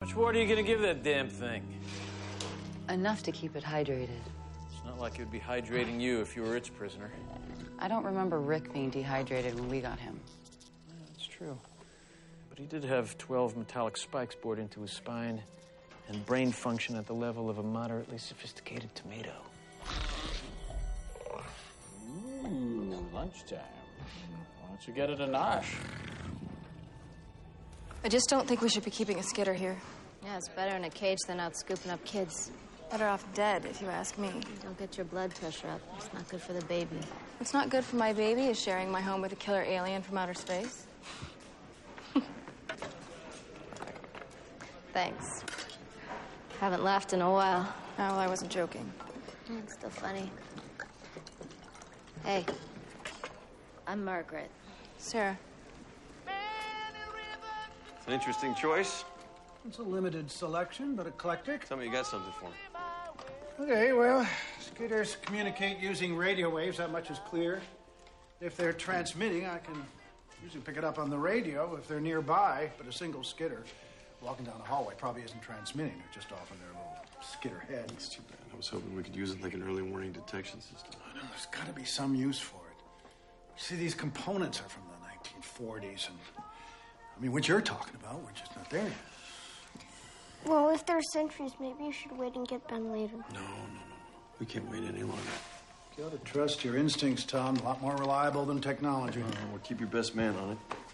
much water are you gonna give that damn thing? Enough to keep it hydrated. It's not like it would be hydrating you if you were its prisoner. I don't remember Rick being dehydrated when we got him. Yeah, that's true. But he did have 12 metallic spikes bored into his spine and brain function at the level of a moderately sophisticated tomato. Lunchtime. Why don't you get it a nosh? I just don't think we should be keeping a Skidder here. Yeah, it's better in a cage than out scooping up kids. Better off dead, if you ask me. Don't get your blood pressure up. It's not good for the baby. What's not good for my baby is sharing my home with a killer alien from outer space. Thanks. Haven't laughed in a while. Oh, well, I wasn't joking. Yeah, it's still funny. Hey, I'm Margaret. Sarah. It's an interesting choice. It's a limited selection, but eclectic. Tell me you got something for me. Okay, well, Skidders communicate using radio waves. That much is clear. If they're transmitting, I can usually pick it up on the radio if they're nearby, but a single Skidder walking down the hallway probably isn't transmitting. They're just off in their little Skidder head. It's too bad. I was hoping we could use it like an early warning detection system. I know, there's got to be some use for it. See, these components are from the 1940s, and I mean, what you're talking about, we're just not there yet. Well, if there are sentries, maybe you should wait and get Ben later. No. We can't wait any longer. You gotta trust your instincts, Tom. A lot more reliable than technology. Well, keep your best man on it.